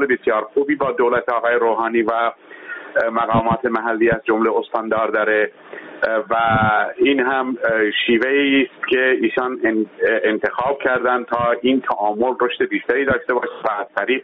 تعامل بسیار خوبی با دولت آقای روحانی و مقامات محلی از جمله استاندار داره و این هم شیوه‌ای است که ایشان انتخاب کردن تا این تعامل رشد بیشتری داشته باشه و از طریق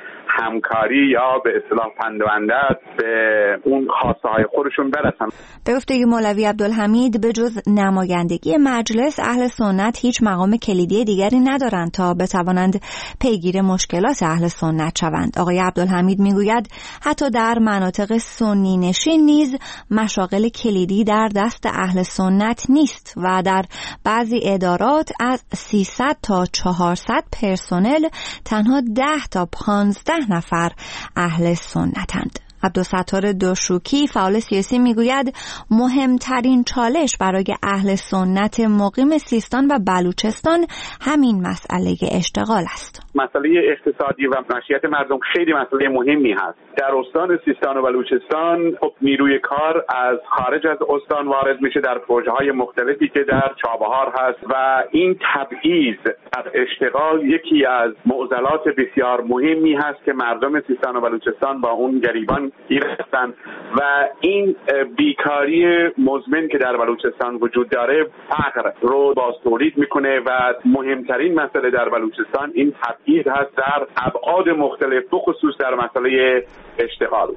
همکاری یا به اصطلاح پندوندت به اون خواسته‌های خودشون برسن. به گفته مولوی عبدالحمید به جز نمایندگی مجلس، اهل سنت هیچ مقام کلیدی دیگری ندارند تا بتوانند پیگیر مشکلات اهل سنت شوند. آقای عبدالحمید میگوید حتی در مناطق سنی نشین نیز مشاغل کلیدی در دست اهل سنت نیست و در بعضی ادارات از 300 تا 400 پرسنل تنها 10 تا 15 نفر اهل سنتند. عبدالستار دوشوکی فعال سیاسی میگوید مهمترین چالش برای اهل سنت مقیم سیستان و بلوچستان همین مسئله اشتغال است. مسئله اقتصادی و معیشت مردم خیلی مسئله مهمی هست. در استان سیستان و بلوچستان خب نیروی کار از خارج از استان وارد میشه در پروژه‌های مختلفی که در چابهار هست و این تبعیض از اشتغال یکی از معضلات بسیار مهمی هست که مردم سیستان و بلوچستان با اون گریبان گرفتن و این بیکاری مزمن که در بلوچستان وجود داره فقر رو باز تولید میکنه و مهمترین مسئله در بلوچستان این تبعیض هست در ابعاد مختلف، بخصوص در مسئله اشتغال.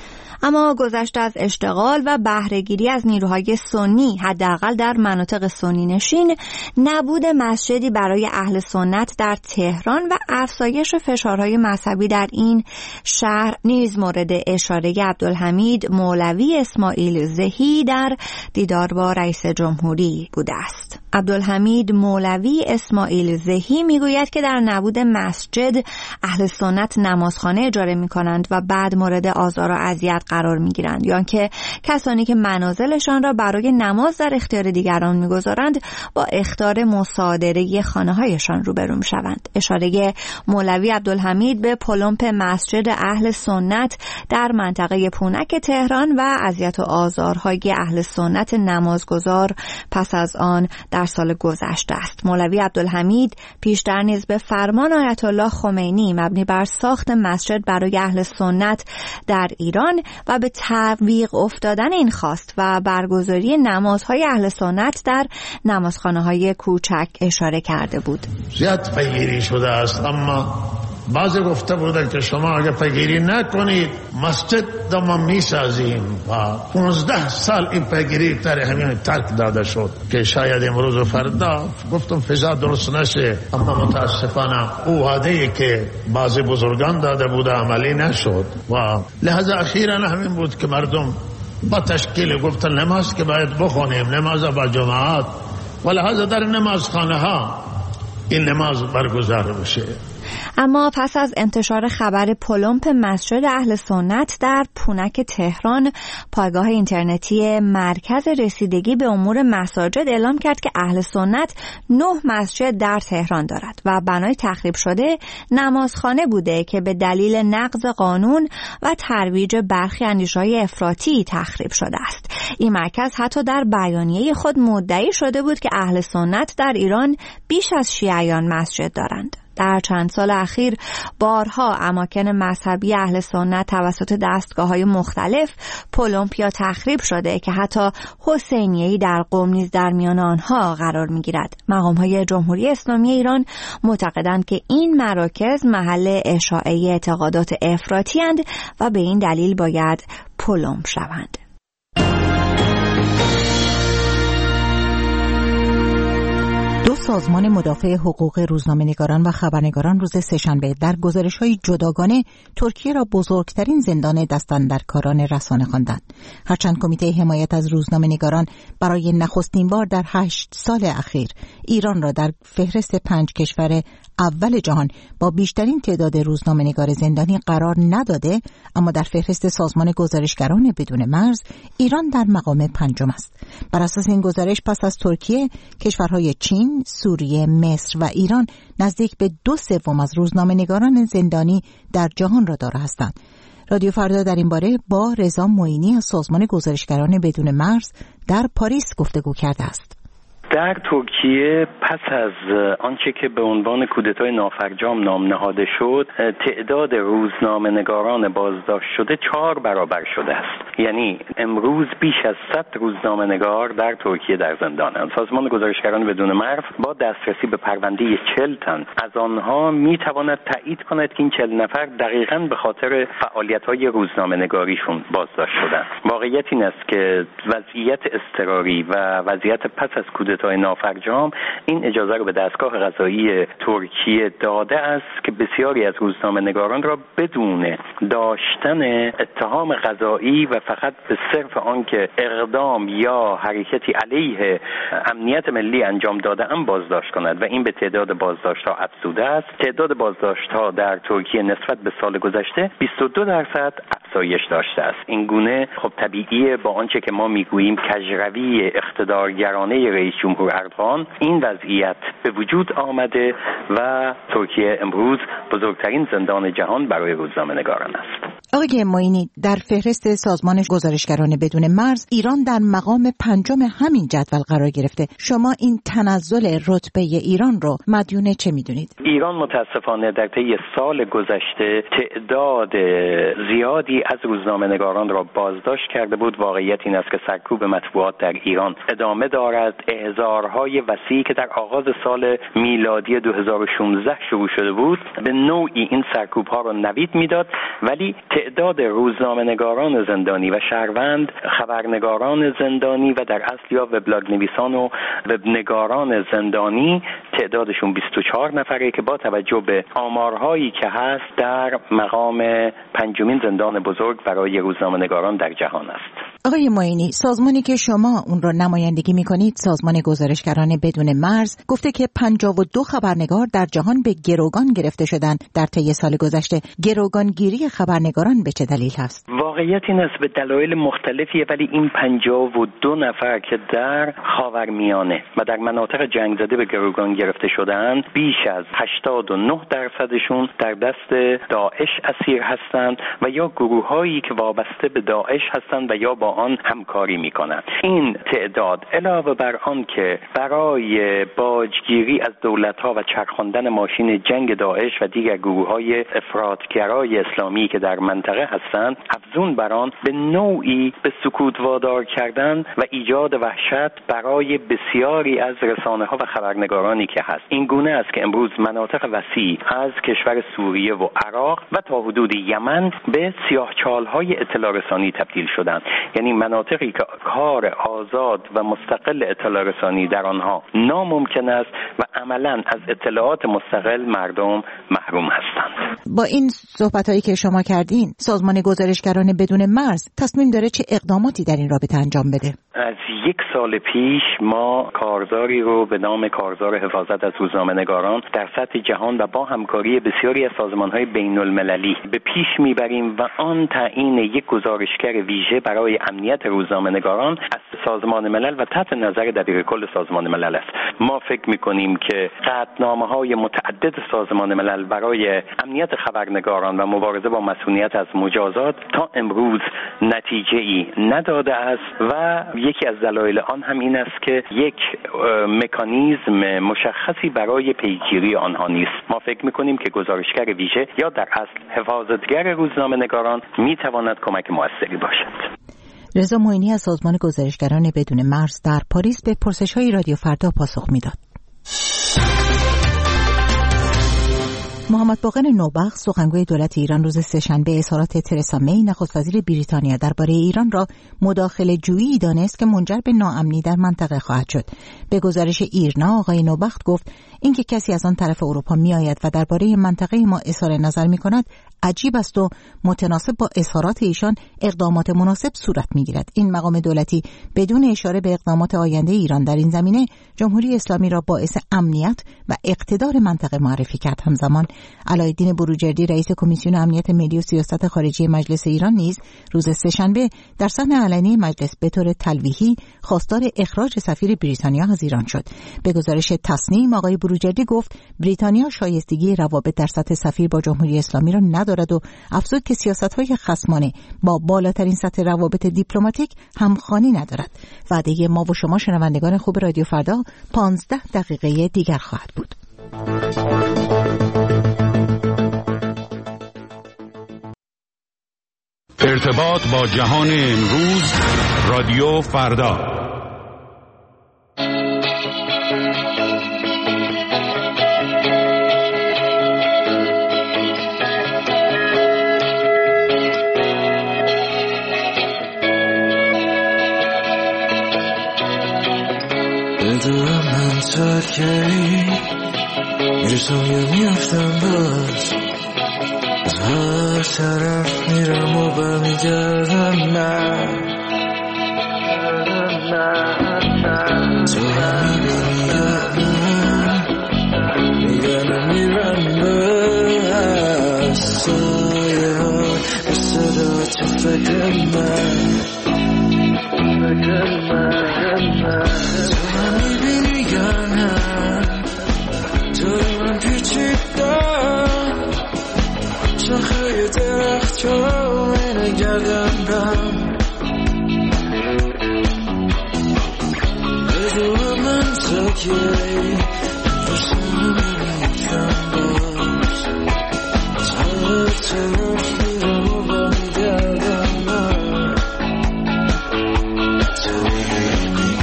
اما گذشته از اشتغال و بهره‌گیری از نیروهای سنی، حداقل در مناطق سنی نشین، نبود مسجدی برای اهل سنت در تهران و افزایش فشارهای مذهبی در این شهر نیز مورد اشاره عبدالحمید مولوی اسماعیل زهی در دیدار با رئیس جمهوری بوده است. عبدالحمید مولوی اسماعیل زهی میگوید که در نبود مسجد اهل سنت نمازخانه اجاره می‌کنند و بعد مورد آزار و اذیت قرار می‌گیرند، یا آنکه کسانی که منازلشان را برای نماز در اختیار دیگران می‌گذارند با اخطار مصادره خانه‌هایشان روبرو می‌شوند. اشاره مولوی عبدالحمید به پلمپ مسجد اهل سنت در منطقه پونک تهران و اذیت و آزارهای اهل سنت نمازگزار پس از آن در سال گذشته است. مولوی عبدالحمید پیشتر نیز به فرمان آیت الله خمینی مبنی بر ساخت مسجد برای اهل سنت در ایران و به تعویق افتادن این خواست و برگزاری نمازهای اهل سنت در نمازخانه‌های کوچک اشاره کرده بود. زیاد پیگیری شده است، اما بعضی گفته بودن که شما اگه پیگیری نکنید مسجد ما میسازیم و 15 سال این پیگیری در همین ترک داده شد که شاید امروز و فردا گفتم فضا درست نشه، اما متاسفانه او وعده‌ای که بعضی بزرگان داده بوده عملی نشد و لحظه اخیرا همین بود که مردم با تشکیل گفتن نماز که باید بخونیم، نماز با جماعت و لحظه در نمازخانه ها این نماز برگزار بشه. اما پس از انتشار خبر پلمپ مسجد اهل سنت در پونک تهران، پایگاه اینترنتی مرکز رسیدگی به امور مساجد اعلام کرد که اهل سنت 9 مسجد در تهران دارد و بنای تخریب شده نمازخانه بوده که به دلیل نقض قانون و ترویج برخی اندیشه‌های افراطی تخریب شده است. این مرکز حتی در بیانیه خود مدعی شده بود که اهل سنت در ایران بیش از شیعیان مسجد دارند. در چند سال اخیر بارها اماکن مذهبی اهل سنت توسط دستگاه‌های مختلف پلمپ یا تخریب شده که حتی حسینیه‌ای در قم نیز در میان آنها قرار می‌گیرد. مقام‌های جمهوری اسلامی ایران معتقدند که این مراکز محل اشاعه اعتقادات افراطی‌اند و به این دلیل باید پلمپ شوند. سازمان مدافع حقوق روزنامه‌نگاران و خبرنگاران روز سه‌شنبه در گزارش‌های جداگانه ترکیه را بزرگترین زندان دستاندرکاران رسانه خواندند. هرچند کمیته حمایت از روزنامه‌نگاران برای نخستین بار در 8 سال اخیر ایران را در فهرست 5 کشور اول جهان با بیشترین تعداد روزنامه‌نگار زندانی قرار نداده، اما در فهرست سازمان گزارشگران بدون مرز ایران در مقام 5 است. بر اساس این گزارش پس از ترکیه، کشورهای چین، سوریه، مصر و ایران نزدیک به 2/3 از روزنامه‌نگاران زندانی در جهان را دارا هستند. رادیو فردا در این باره با رضا معینی از سازمان گزارشگران بدون مرز در پاریس گفتگو کرده است. در ترکیه پس از آنچه که به عنوان کودتای نافرجام نام نهاده شد، تعداد روزنامه‌نگاران بازداشت شده 4 برابر شده است. یعنی امروز بیش از 100 روزنامه‌نگار در ترکیه در زندانند. سازمان گزارشگران بدون مرز با دسترسی به پرونده 40 تن از آنها میتواند تایید کند که این 40 نفر دقیقاً به خاطر فعالیت‌های روزنامه‌نگاریشون بازداشت شدند. واقعیت این است که وضعیت اضطراری و وضعیت پس از کودتای نافرجام این اجازه رو به دستگاه قضایی ترکیه داده است که بسیاری از روزنامه‌نگاران را بدون داشتن اتهام قضایی و فقط به صرف آنکه اقدام یا حرکتی علیه امنیت ملی انجام داده ام بازداشت کند و این به تعداد بازداشت‌ها افزوده است. تعداد بازداشت‌ها در ترکیه نسبت به سال گذشته 22% افزایش داشته است. این گونه خب طبیعیه با آنچه که ما میگوییم کجروی اقتدارگرانه رئیس جمهور اردوغان این وضعیت به وجود آمده و ترکیه امروز بزرگترین زندان جهان برای روزنامه‌نگاران است. آقای معینی، در فهرست سازمان گزارشگران بدون مرز ایران در مقام 5 همین جدول قرار گرفته. شما این تنزل رتبه ایران رو مدیون چه میدونید؟ ایران متاسفانه در طی سال گذشته تعداد زیادی از روزنامه‌نگاران را بازداشت کرده بود. واقعیت این است که سرکوب مطبوعات در ایران ادامه دارد. احضارهای وسیعی که در آغاز سال میلادی 2016 شروع شده بود به نوعی این سرکوب‌ها را نوید میداد، ولی تعداد روزنامه‌نگاران زندانی و شهروند خبرنگاران زندانی و در اصل یا وبلاگ نویسان و وبنگاران زندانی تعدادشون 24 نفره که با توجه به آمارهایی که هست در مقام 5مین زندان بزرگ برای روزنامه‌نگاران در جهان است. آقای معینی، سازمانی که شما اون رو نمایندگی میکنید، سازمان گزارشگران بدون مرز، گفته که 52 خبرنگار در جهان به گروگان گرفته شدن در طی سال گذشته. گروگانگیری خبرنگاران به چه دلیل هست؟ واقعیت این است به دلایل مختلفیه، ولی این 52 نفر که در خاورمیانه و در مناطق جنگ زده به گروگان گرفته شدند، بیش از 89% در دست داعش اسیر هستند و یا گروه‌هایی که وابسته به داعش هستند و یا با آن همکاری می‌کنند. این تعداد علاوه بر آن که برای باجگیری از دولت‌ها و چرخاندن ماشین جنگ داعش و دیگر گروه‌های افراطگرای اسلامی که در منطقه هستند، افزون بر آن به نوعی به سکوت وادار کردن و ایجاد وحشت برای بسیاری از رسانه‌ها و خبرنگارانی که هست. این گونه است که امروز مناطق وسیع از کشور سوریه و عراق و تا حدود یمن به سیاهچال‌های اطلاع رسانی تبدیل شدند. یعنی مناطقی که کار آزاد و مستقل اطلاع رسانی در آنها ناممکن است و عملاً از اطلاعات مستقل مردم محروم هستند. با این صحبتایی که شما کردین، سازمان گزارشگران بدون مرز تصمیم داره چه اقداماتی در این رابطه انجام بده؟ از 1 سال پیش ما کارزاری رو به نام کارزار حفاظت از روزنامه‌نگاران در سطح جهان و با همکاری بسیاری از سازمان‌های بین‌المللی به پیش میبریم و آن تعیین یک گزارشگر ویژه برای امنیت روزنامه‌نگاران از سازمان ملل و تحت نظر دبیرکل سازمان ملل است. ما فکر می‌کنیم که قطعنامه‌های متعدد سازمان ملل برای امنیت خبرنگاران و مبارزه با مسئولیت از مجازات تا امروز نتیجه‌ای نداده است و یکی از دلایل آن هم این است که یک مکانیزم مشخصی برای پیگیری آنها نیست. ما فکر می‌کنیم که گزارشگر ویژه یا در اصل حفاظتگر روزنامه‌نگاران می‌تواند کمک موثری باشد. رضا معینی از سازمان گزارشگران بدون مرز در پاریس به پرسش‌های رادیو فردا پاسخ می‌داد. محمد باقر نوبخت، سخنگوی دولت ایران، روز سه‌شنبه اظهارات ترسا می، نخست وزیر بریتانیا، درباره ایران را مداخله‌جویی دانست که منجر به ناامنی در منطقه خواهد شد. به گزارش ایرنا، آقای نوبخت گفت اینکه کسی از آن طرف اروپا میآید و درباره منطقه ما اظهار نظر می‌کند عجیب است و متناسب با اظهارات ایشان اقدامات مناسب صورت می‌گیرد. این مقام دولتی بدون اشاره به اقدامات آینده ایران در این زمینه جمهوری اسلامی را باعث امنیت و اقتدار منطقه معرفی کرد. همزمان علایالدین بروجردی رئیس کمیسیون امنیت ملی و سیاست خارجی مجلس ایران نیز روز سه‌شنبه در صحن علنی مجلس به طور تلویحی خواستار اخراج سفیر بریتانیا از ایران شد. به گزارش تصنیم آقای بروجردی گفت بریتانیا شایستگی روابط در سطح سفیر با جمهوری اسلامی را ندارد و افزود که سیاست‌های خصمانه با بالاترین سطح روابط دیپلماتیک همخوانی ندارد. وعده ما و شما شنوندگان خوب رادیو فردا 15 دقیقه دیگر خواهد بود. ارتباط با جهان امروز، رادیو فردا. بدونم من تا کی میرسم یا میافتم باز از هر طرف میرم و برمیگردم من تو هم میبینی یا من میگرم میرم باز سایه ها به صدا تو فکر من تو هم میبینی یا نه تو من پیچیدم شاخه درخت چون گردم رم بدون من ساکی فرسان میکنم باز تا طرف میرم و برمیگردم من تو میبینی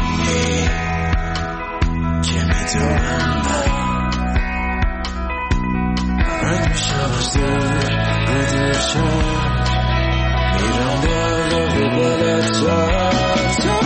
که میدونم رنگ میشم از دل میرم بالا و بالاتر تو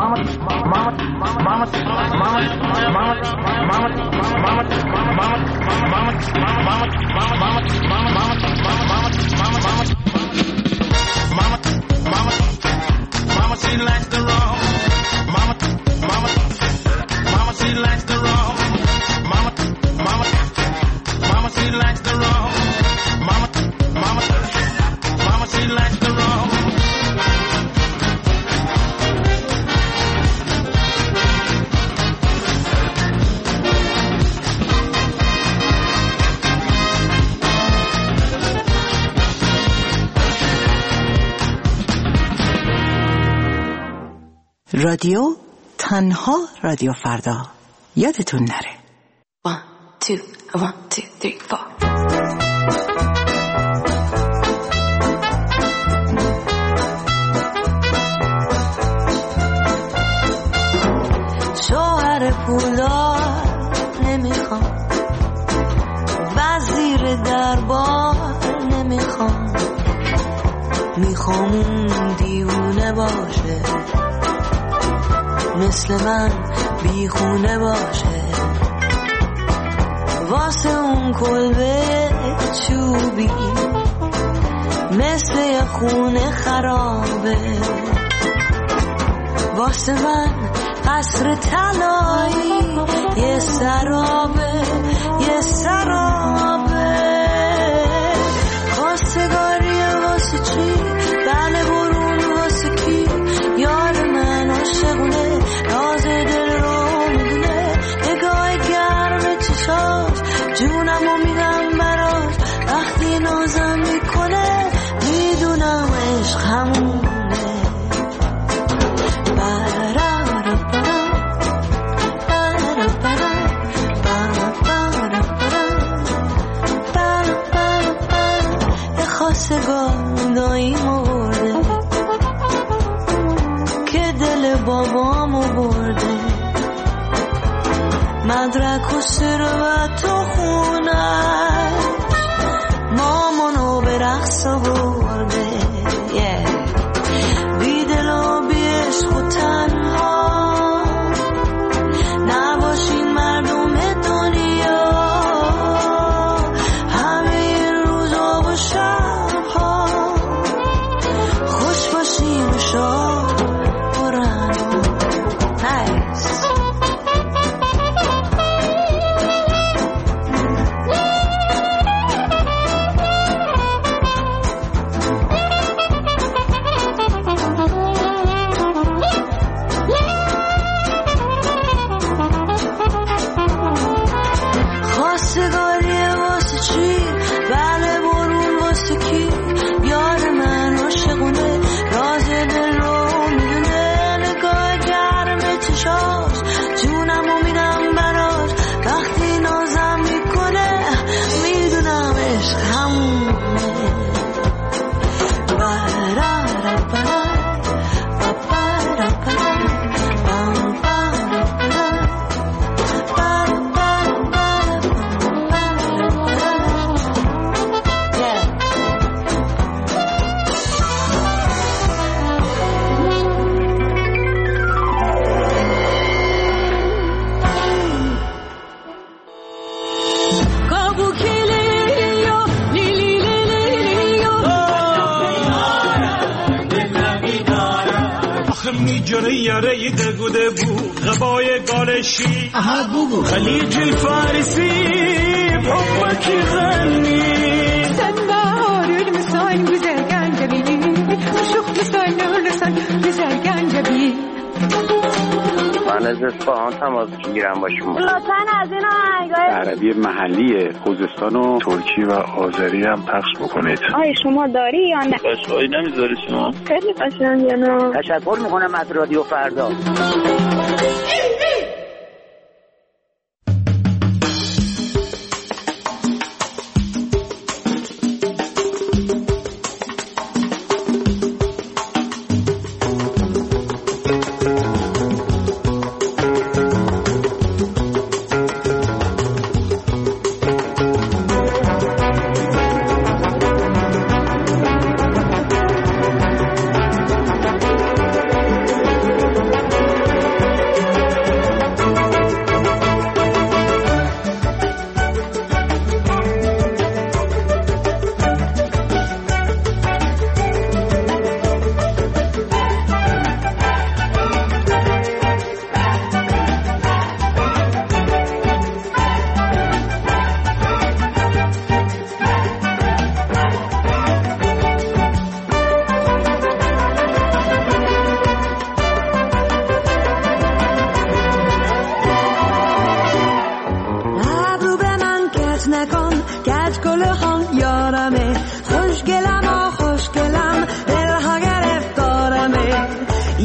رادیو تنها رادیو فردا یادتون نره. 1 2 1 2 3 4 شوهر پولدار نمیخوام، وزیر دربار نمیخوام، میخوام اون دیوونه باشه، مثل من بیخونه باشه، واسه اون کلبه چوبی مثل یه خونه خرابه، واسه من قصر طلایی یه سرابه، یه سرابه. خواستگاریه واسه چی؟ بله برون واسه کی؟ یار من عاشقونه، راز دل رو میدونه، نگاه گرم چشاش جونمو میدم براش، وقتی نازم میکنه میدونم عشق همونه. خواستگاهی مرده که دل بابامو برده، مدرک و ثروت و خونه مامانو به رقص برده، بی دل و بی عشق و تنها نباشین مردم دنیا، همه روزا و شبها خوش باشین و شاد برن. نایس. خواستگاریه واسه چی؟ بله برون واسه کی؟ یار من عاشقونه، راز دل رو میدونه، نگاه گرم چشاش جونمو میدم براش، وقتی نازم میکنه میدونم عشق همونه. جره یاره دگوده بود غبای گالشی خلیج الفارسی بحبك يغني سنبار المساين بزرقان جبيني وشوف مساين نورسان بزرقان جبيني. من از اصفهان تماس میگیرم با شما. لطفاً از این آهنگای عربی محلی خوزستان و ترکی و آذری هم پخش بکنید. آیا شما داری یا نه؟ باشایی نمیذاری شما؟ خیلی قشنگه نه؟ تشکر میکنم از رادیو فردا.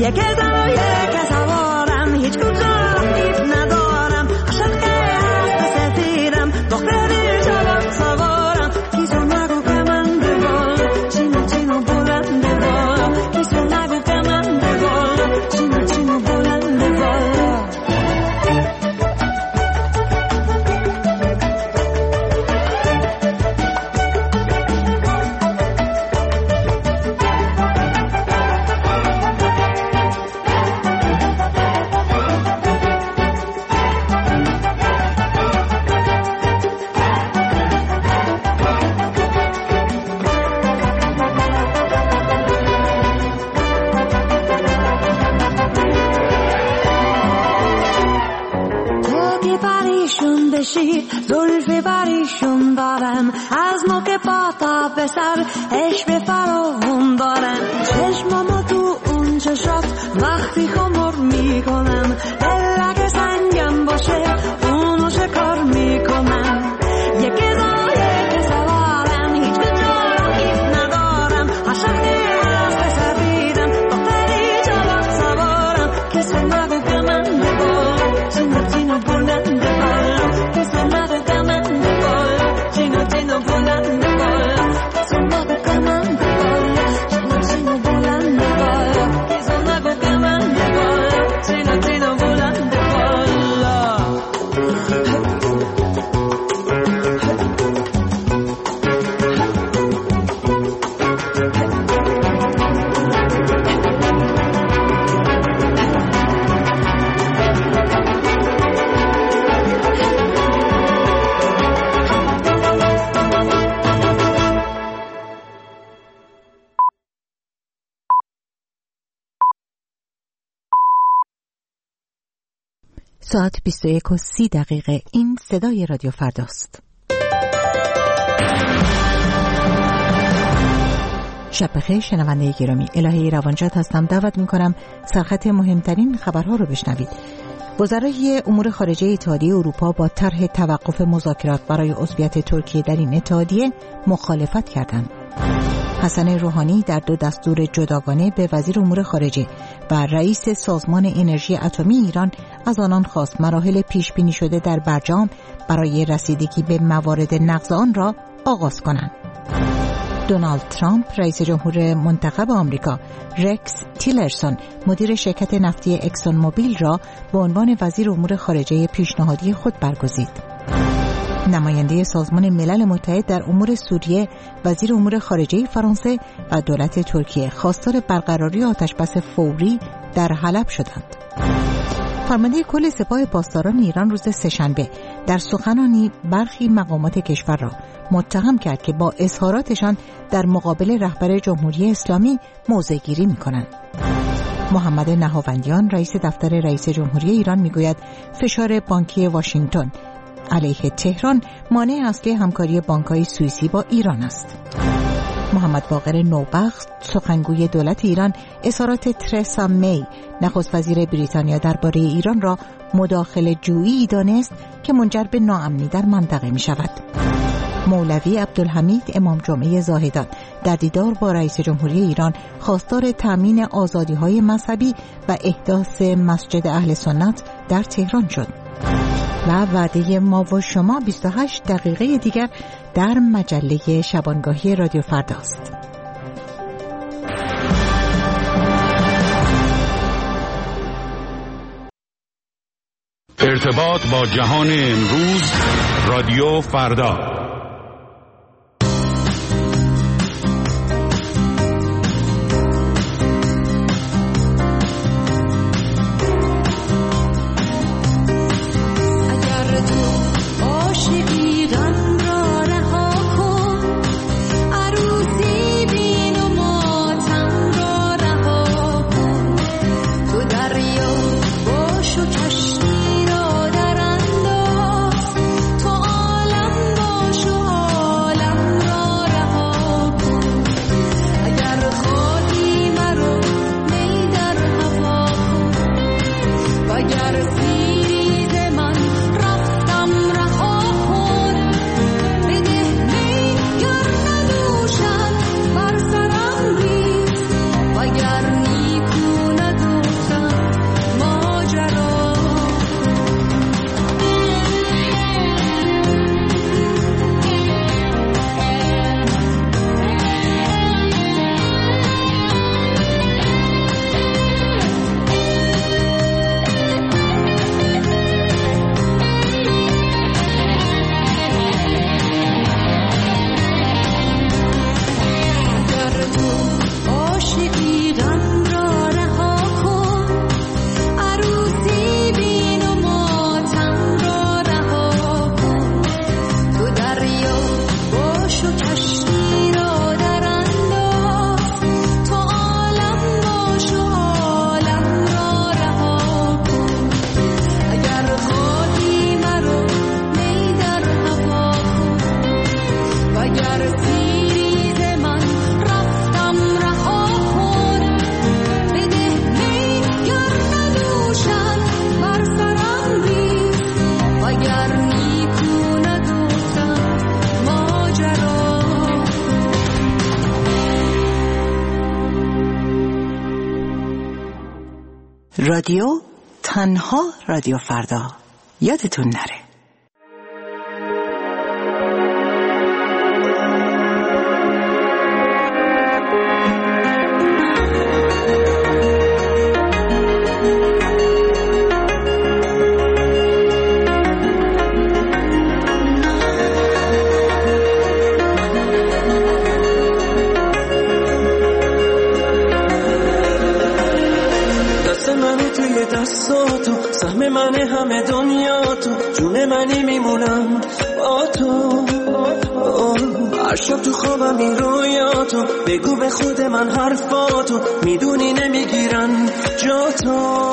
یک زن و یک سوارم، هیچ کجا رقیب ندارم، عاشق هست سفیرم، دختری جوان سوارم، کیسو نگو که من به بالا، چینو چینو بلند به بالا، کیسو نگو که من به بالا، چینو چینو بلند به بالا. زلف بریشون دارم، از نوک پا تا به سر عشق فراوون دارم، چشمامو تو اون چشات وقتی خمر میکنم، دل اگه سنگم باشه اونو شکار میکنم. یکی زن یکی سوارم، هیچ کجا رقیب ندارم، عاشقی هست سفیدم، دختری جوان سوارم، کسی نگو که من به بالا، چینو چینو بلند به بالا، کسی نگو که من به بالا، چینو چینو بلند به بالا، کسی نگو که من به بالا، چینو چینو بلند به بالا، کسی نگو که من به بالا، چینو چینو بلند به بالا. ساعت 21:30 این صدای رادیو فرداست. شب بخیر شنونده گرامی، الهه روانجات هستم. دعوت میکنم سرخط مهمترین خبرها رو بشنوید. وزرای امور خارجه اتحادیه اروپا با طرح توقف مذاکرات برای عضویت ترکیه در این اتحادیه مخالفت کردند. حسن روحانی در 2 دستور جداگانه به وزیر امور خارجه و رئیس سازمان انرژی اتمی ایران از آنان خواست مراحل پیش بینی شده در برجام برای رسیدگی به موارد نقض آن را آغاز کنند. دونالد ترامپ رئیس جمهور منتخب آمریکا رکس تیلرسون مدیر شرکت نفتی اکسون موبیل را به عنوان وزیر امور خارجه پیشنهادی خود برگزید. نماینده سازمان ملل متحد در امور سوریه، وزیر امور خارجه فرانسه و دولت ترکیه خواستار برقراری آتشبس فوری در حلب شدند. فرمانده کل سپاه پاسداران ایران روز سه‌شنبه در سخنانی برخی مقامات کشور را متهم کرد که با اظهاراتشان در مقابل رهبر جمهوری اسلامی موضع‌گیری می‌کنند. محمد نهاوندیان رئیس دفتر رئیس جمهوری ایران میگوید فشار بانکی واشنگتن علیه تهران مانع اصلی همکاری بانک‌های سوئیسی با ایران است. محمد باقر نوبخت سخنگوی دولت ایران اظهارات ترسا می نخست وزیر بریتانیا درباره ایران را مداخله جویی دانست که منجر به ناامنی در منطقه می شود. مولوی عبدالحمید امام جمعه زاهدان در دیدار با رئیس جمهوری ایران خواستار تامین آزادی‌های مذهبی و احداث مسجد اهل سنت در تهران شد. و وعده ما و شما 28 دقیقه دیگر در مجله شبانگاهی رادیو فرداست. ارتباط با جهان امروز رادیو فردا. Agar ni kuna رادیو تنها رادیو فردا. یادتون نره. دستاتو سهم من همه دنیا تو جون منی میمونم با تو هر شب تو خوابم این رویاتو بگو به خود من حرفاتو میدونی نمیگیرن جا تو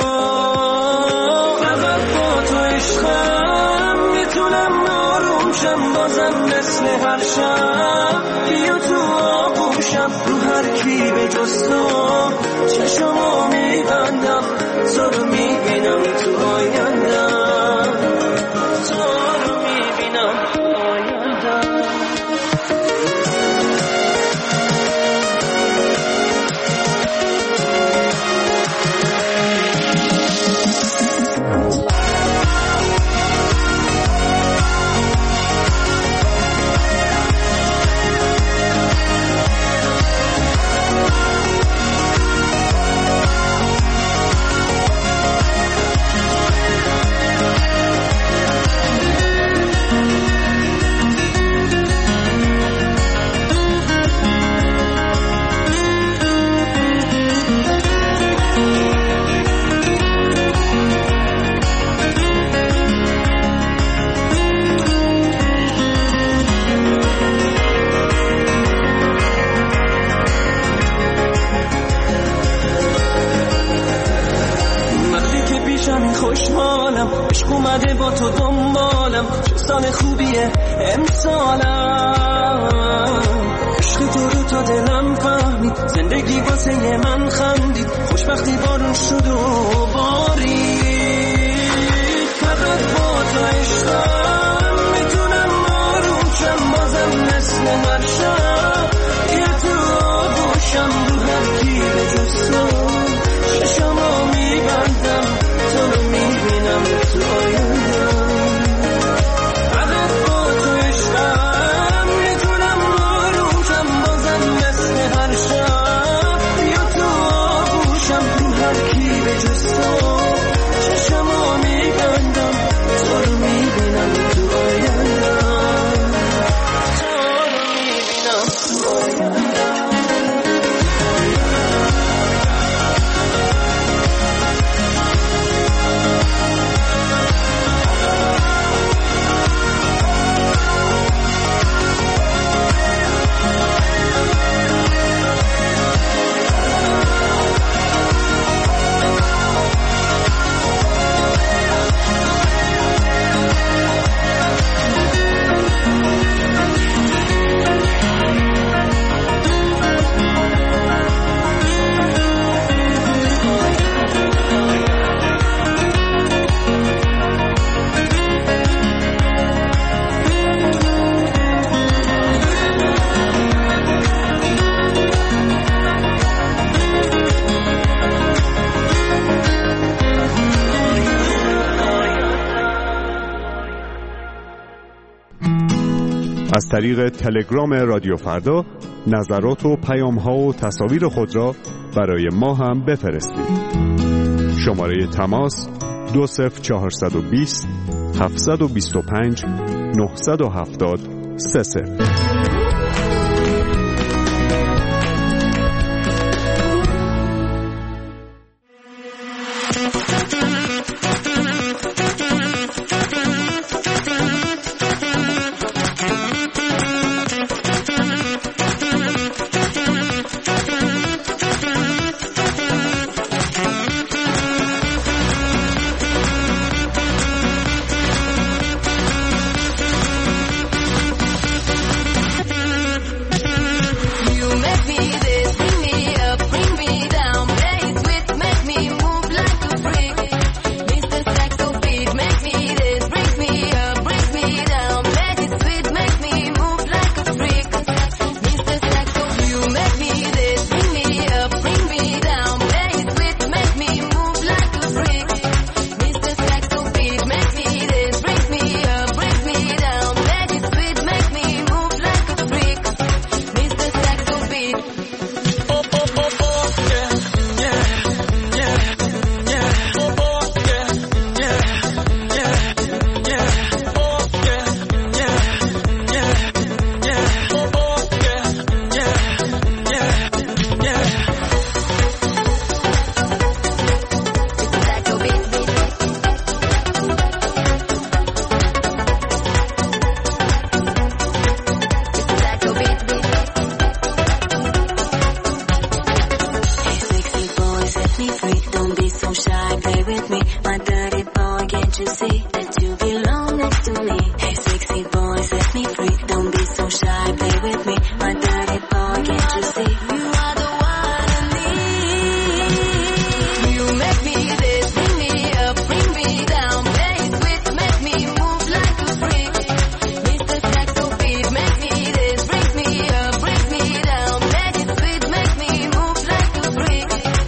فقط با تو عشقم میتونم آروم شم بازم مثل هر شب بیا تو آغوشم رو هر کی به جز تو چشمو میبندم تو رو میبینم تو آیندم تو رو میبینم تو آیندم عشق اومده با تو دنبالم چه سال خوبیه امسالم عشق تو رو تا دلم فهمید زندگی واسه من خندید خوشبختی بارون شد و بارید فقط با تو عشقم میتونم آروم شم بازم مثل هر شب یه تو آغوشم رو هر کی به جز تو چشمو میبندم تو رو میبینم تو آیندم فقط با تو عشقم میتونم آروم شم بازم مثل هر شب بیا تو آغوشم رو هر کی به جز تو چشمو میبندم تو رو میبینم تو آیندم تو رو میبینم تو آیندم از طریق تلگرام رادیو فردا نظرات و پیام‌ها و تصاویر خود را برای ما هم بفرستید. شماره تماس 20420 725 970 30. you see that you belong next to me? Hey, sexy boy, set me free. Don't be so shy, play with me. My dirty boy, can't you see? You are the one I need. You make me this, bring me up, bring me down. Play it with, make me move like a freak. Mr. Saxo beat, make me this, bring me up, bring me down. Make it sweet, make me move like a freak.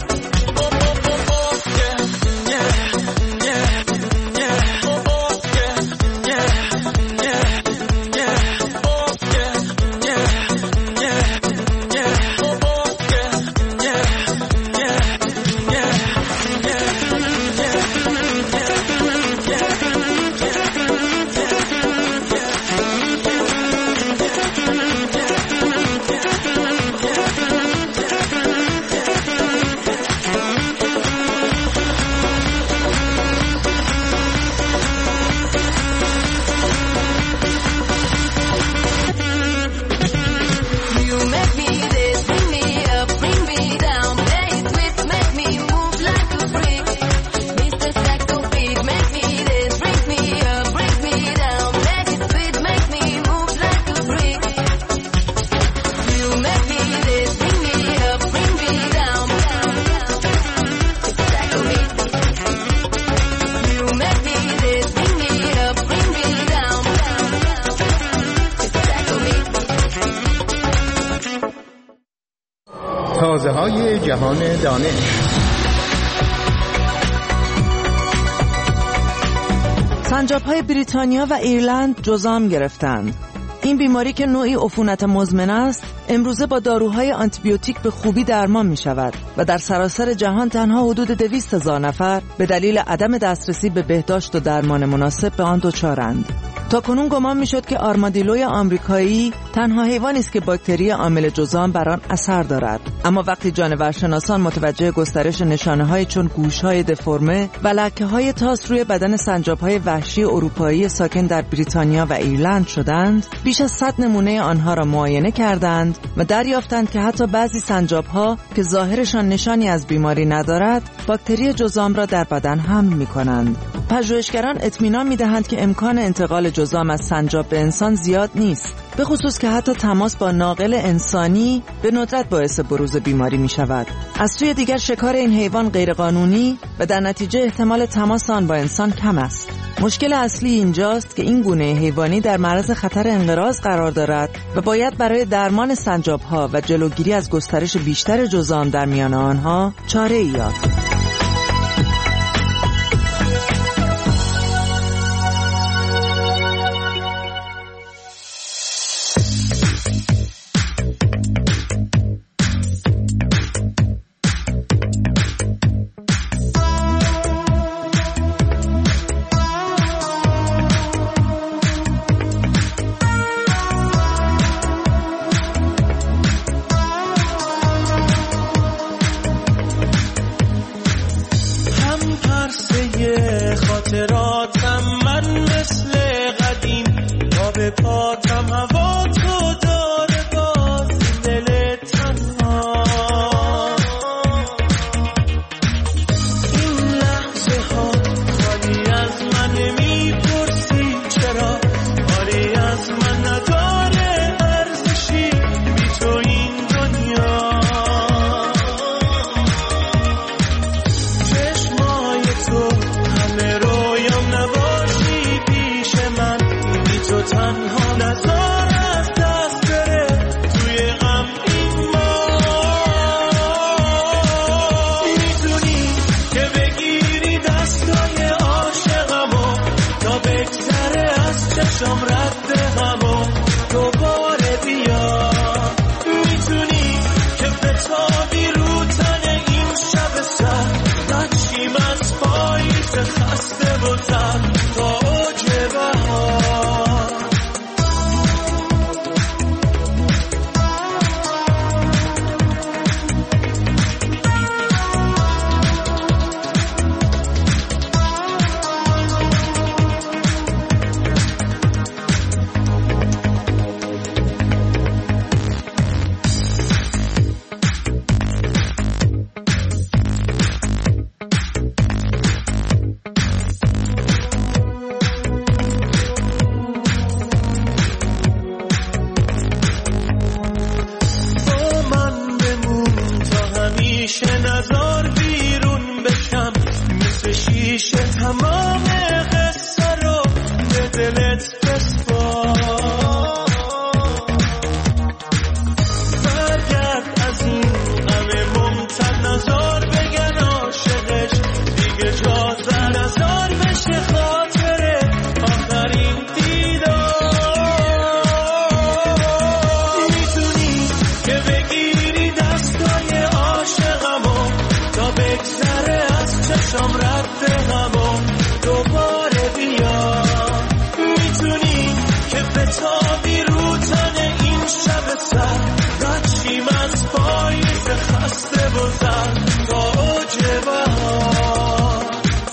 تازه‌های جهان دانش. سنجاب‌های بریتانیا و ایرلند جذام گرفتند. این بیماری که نوعی عفونت مزمن است، امروزه با داروهای آنتیبیوتیک به خوبی درمان می شود و در سراسر جهان تنها حدود 200,000 نفر به دلیل عدم دسترسی به بهداشت و درمان مناسب به آن دچارند. تاکنون گمان می شد که آرمادیلوی آمریکایی تنها حیوانی است که باکتری عامل جذام بر آن اثر دارد، اما وقتی جانورشناسان متوجه گسترش نشانه‌های چون گوش‌های دفرمه و لکه‌های تاس روی بدن سنجاب‌های وحشی اروپایی ساکن در بریتانیا و ایرلند شدند، بیش از 100 نمونه آنها را معاینه کردند و دریافتند که حتی بعضی سنجاب‌ها که ظاهرشان نشانی از بیماری ندارد، باکتری جذام را در بدن حمل می‌کنند. پژوهشگران اطمینان می‌دهند که امکان انتقال جذام از سنجاب به انسان زیاد نیست، به خصوص که حتی تماس با ناقل انسانی به ندرت باعث بروز بیماری می شود. از سوی دیگر شکار این حیوان غیرقانونی و در نتیجه احتمال تماس آن با انسان کم است. مشکل اصلی اینجاست که این گونه حیوانی در معرض خطر انقراض قرار دارد و باید برای درمان سنجاب‌ها و جلوگیری از گسترش بیشتر جذام در میان آنها چاره‌ای یافت. خاطراتم من مثل قدیم تا به پاتم هوا تو داره باز دل تنها. این لحظه ها خالی از من میپرسی چرا، خالی از من نداره ارزشی بی تو این دنیا. چشمای تو همه رویام نباشی پیش من، بی تو تنها نزار از دست بره توی غم این ما. میتونی که بگیری دستای عاشقمو تا بگذره از چشم رد همو دوباره بیا. میتونی که بتابی رو تن این شب سر نچیم از پاییز خسته و تن تا اوج بهار. که تمام قصه رو به دلت بسپار. برگرد از این غم ممتد نزار بگن عاشقش دیگه جا نزار بشه خاطره آخرین دیدار. میتونی که بگیری دستای عاشقمو تا بگذره از چشم رد همو دوباره بیا. میتونی که بتابی رو تن این شب سر رد شیم از پاییز خسته و زن تا اوج بهار.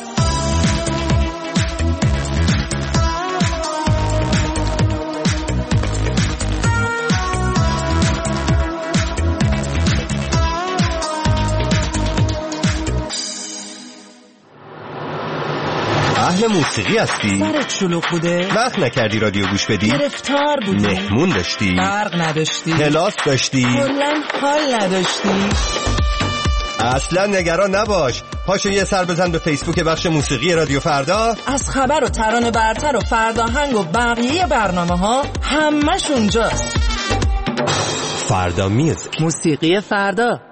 اهل موسیقی هستی؟ سرت شلوغ بوده؟ وقت نکردی رادیو گوش بدی؟ گرفتار بودی؟ مهمون داشتی؟ برق نداشتی؟ کلاس داشتی؟ کلاً حال نداشتی؟ اصلا نگران نباش، پاشو یه سر بزن به فیسبوک بخش موسیقی رادیو فردا. از خبر و ترانه برتر و فرداهنگ و بقیه برنامه ها همش اونجاست. فردا میوزیک، موسیقی فردا.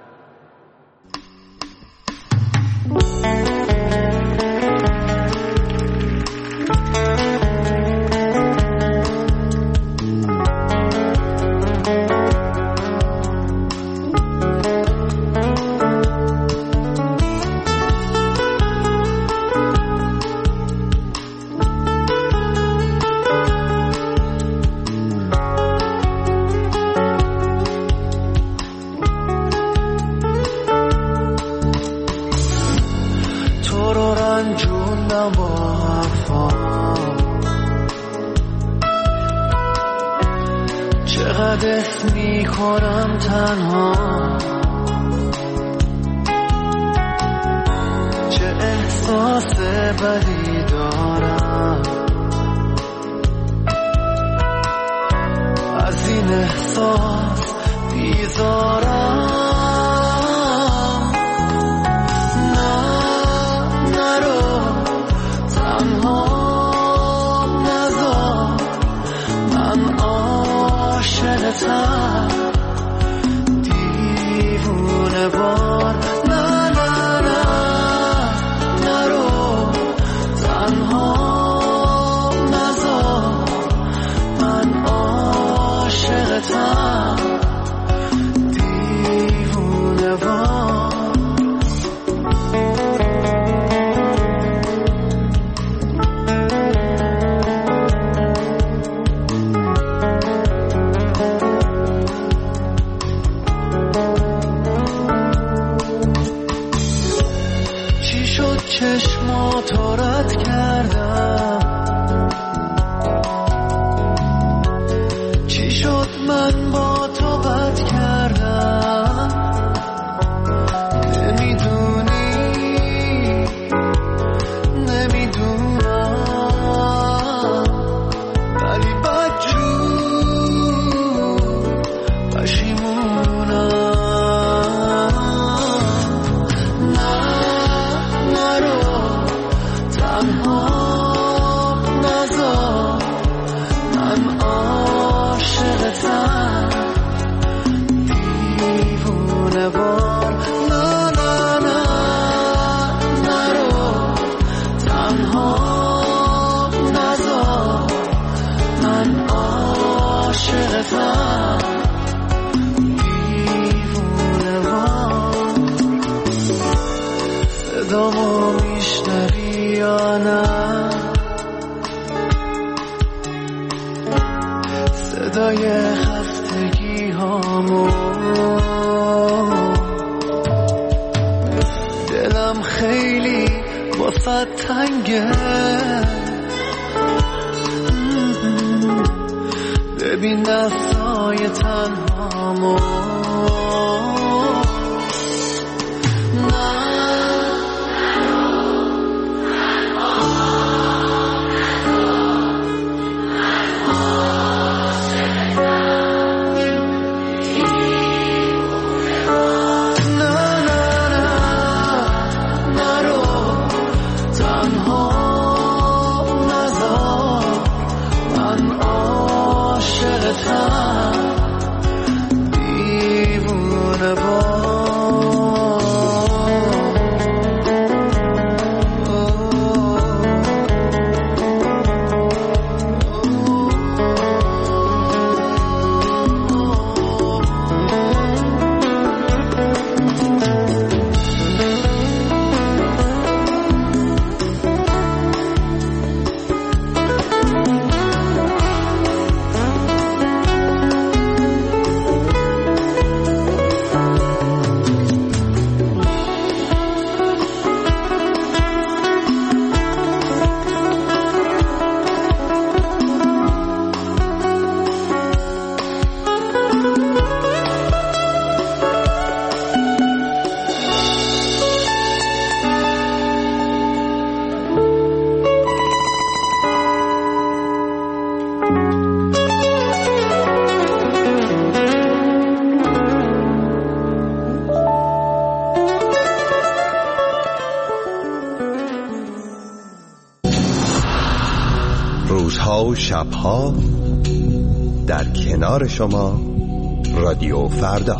چقدر میکنم تنها، چه احساس بدی دارم، از این احساس بیزارم. نرو تنها نذار، من عاشقتم دیوونه بار. نه نه نه نرو تنها نذار، من عاشقتم دیوونه بار. چشماتو رد کردم، چی شد من با تو بد کردم، نمیدونم ولی بدجور پشیمونم. دیوونه بار. نه نه نه نرو تنها نذار، من عاشقتم دیوونه بار. صدامو میشنوی یا نه؟ صدای خستگی هامو، دلم خیلی واسه تنگه، ببین دستای تنهامو. تنها نزار من عاشقتم دیوونه با روزها و شبها در کنار شما رادیو فردا.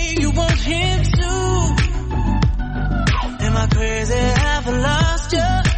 Crazy, I've lost you.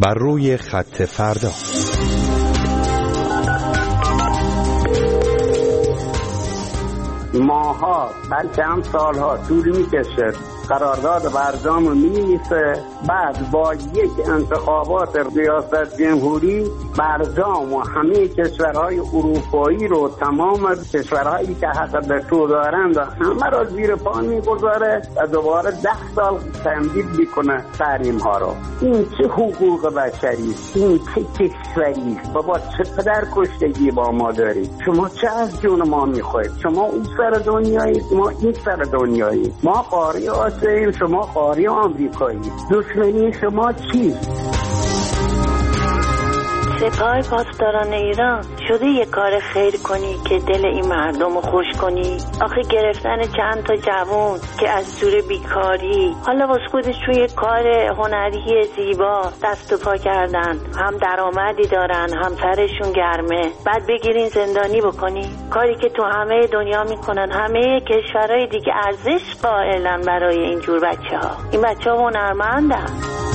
بر روی خط فردا. ماها بلکه هم سالها طول میکشه قرارداد برجام رو می‌نویسه، بعد با یک انتخابات ریاست جمهوری برجام و همه کشورهای اروپایی رو، تمام کشورهایی که حق به تو دارند همه را زیر پا میگذاره و دوباره 10 سال تمدید میکنه تحریم ها رو. این چه حقوق بشری، این چه کشوری؟ بابا چه پدر کشتگی با ما دارید؟ شما چه از جون ما میخواید؟ شما اون سر دنیایید، ما این سر دنیایید. ما قاری آسیاییم، شما قاری آمریکایی. دشمنی شما چیست؟ سپاه پاسداران ایران شده یه کار خیر کنی که دل این مردم رو خوش کنی؟ آخه گرفتن چند تا جوون که از جور بیکاری حالا واسه خودشون یه کار هنری زیبا دست و پا کردن، هم درآمدی دارن، هم سرشون گرمه، بعد بگیرین زندانی بکنی؟ کاری که تو همه دنیا میکنن، همه کشورهای دیگه ارزش قائلن برای اینجور بچه‌ها. این بچه‌ها هنرمندن.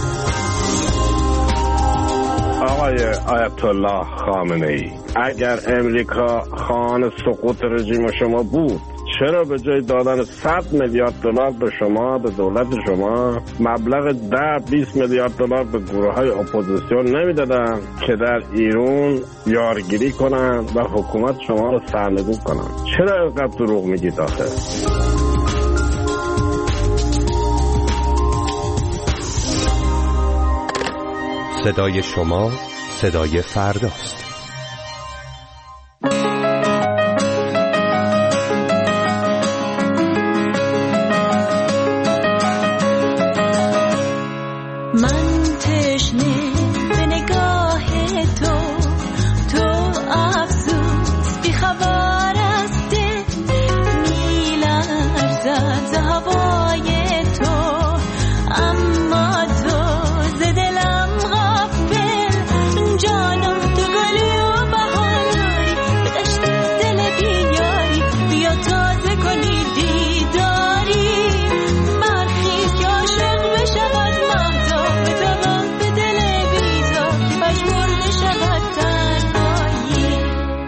آقای آیت الله خامنه ای، اگر امریکا خواهان سقوط رژیم شما بود، چرا به جای دادن 100 میلیارد دلار به شما، به دولت شما، مبلغ 10-20 میلیارد دلار به گروه‌های اپوزیسیون نمیدادن که در ایران یارگیری کنن و حکومت شما رو سرنگون کنن؟ چرا اینقدر دروغ میگید آخه؟ صدای شما صدای فرداست. من تشنه به نگاه تو افسوس بی خبر از دل میلرزد ز هوای تو، اما تو ز دلم غافل، جانم تو گلی و بهاری، به دشت دل بیاری، بیا تازه کنی دیداری، برخیز که عاشق بشود مهتاب، بتابم به دل بیزار که پژمرده شود تنهایی.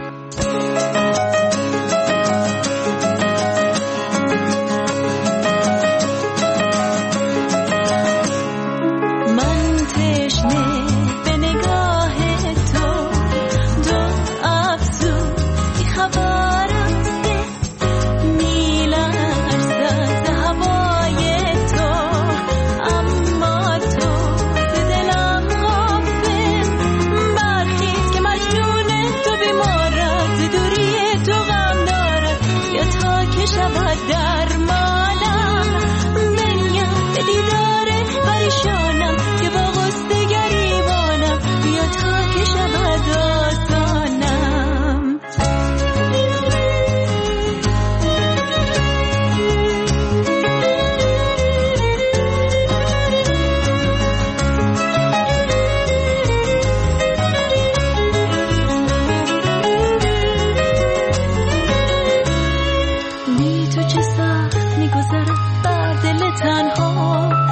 من تشنه به نگاه تو افسوس بی خبر از دل میلرزد ز هوای تو، اما تو ز دلم غافل، برخیز که مجنون تو بیمارد، ز دوری تو غم دارد، یا تا که شود درمانم، بنیم به دیدار پریشانم که با غصه گریبانم، یا تا که شود آسانم. بی تو چه سخت میگذرد بر دل تنها،